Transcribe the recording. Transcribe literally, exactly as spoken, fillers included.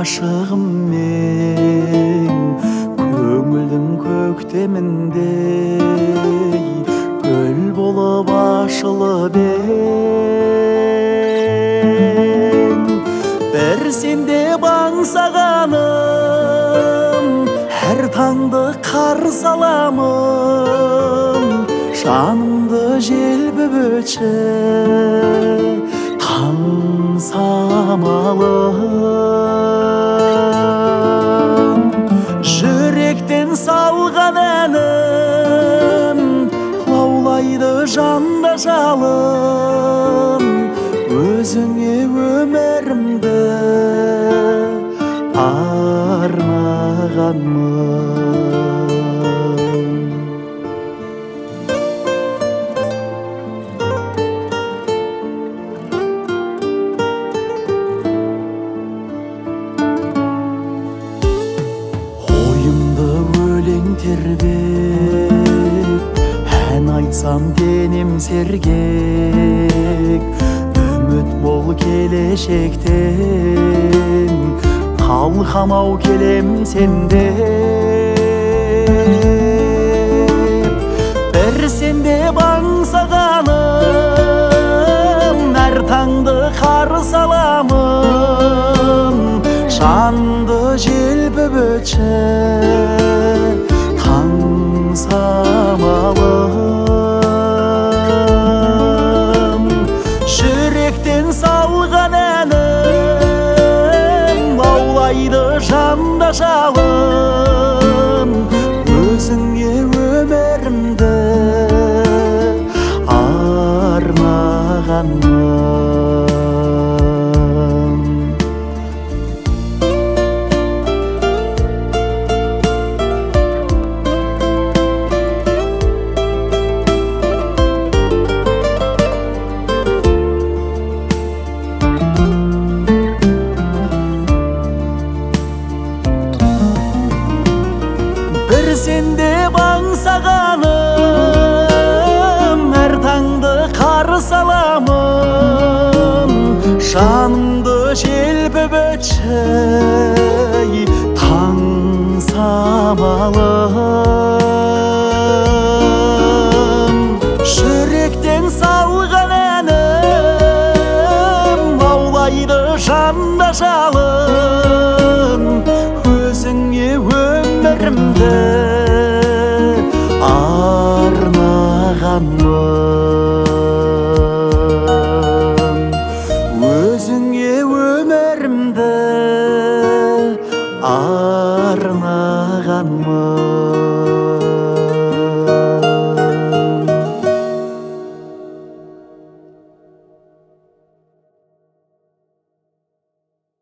ашығым мен көңілдің көктеміндей гүл болып ашылып ең. Бір сенде аңсағаным, әр таңды қарсы аламын, жанымды желпіп өтші таң самалым. Жүректен салған әнім лаулайды жанда жалын, өзіңе өмірімді арнағанмын. Ойымды өлең тербеп, ән айтсам денем сергек, үміт бол келешектен, қалқамау келем сенде. Бір сенде аңсағаным, әр таңды қарсы аламын, жанды желпіп өтші таң самалым. Жүректен салған әнім лаулайды жанда жалын, өзіңе өмірімді арнағанмын. Бір сенде аңсағаным, әр таңды қарсы аламын, жанымды желпіп өтші таң самалым. Жүректен салған әнім лаулайды жанда жалын, өзіңе өмірімді арнағанмын. Өзіңе өмірімді арнағанмын.